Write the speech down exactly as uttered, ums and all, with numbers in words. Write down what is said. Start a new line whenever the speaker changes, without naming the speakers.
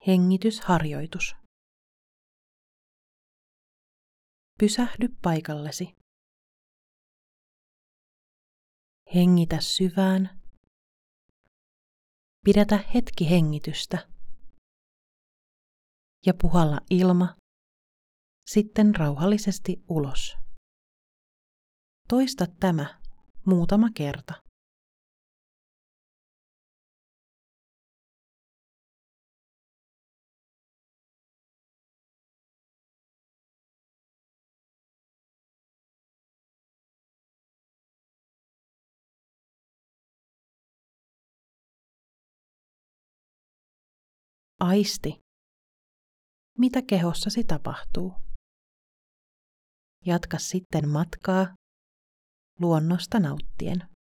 Hengitysharjoitus. Pysähdy paikallesi. Hengitä syvään. Pidätä hetki hengitystä. Ja puhalla ilma, sitten rauhallisesti ulos. Toista tämä muutama kerta. Aisti, mitä kehossasi tapahtuu. Jatka sitten matkaa luonnosta nauttien.